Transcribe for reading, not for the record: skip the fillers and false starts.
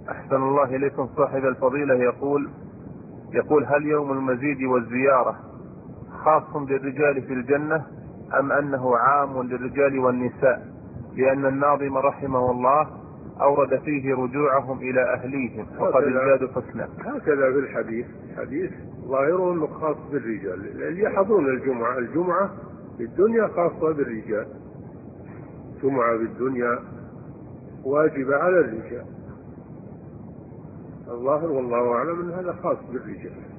أحسن الله إليكم. صاحب الفضيلة يقول هل يوم المزيد والزيارة خاص بالرجال في الجنة أم أنه عام للرجال والنساء، لأن الناظم رحمه الله أورد فيه رجوعهم إلى أهليهم وقد ازدادوا حسنا. هكذا في الحديث ظاهره أنه خاص بالرجال، اللي يحضرون الجمعة في الدنيا خاصة بالرجال، جمعة في الدنيا واجبة على الرجال. الظاهر والله أعلم أن هذا خاص بالرجال.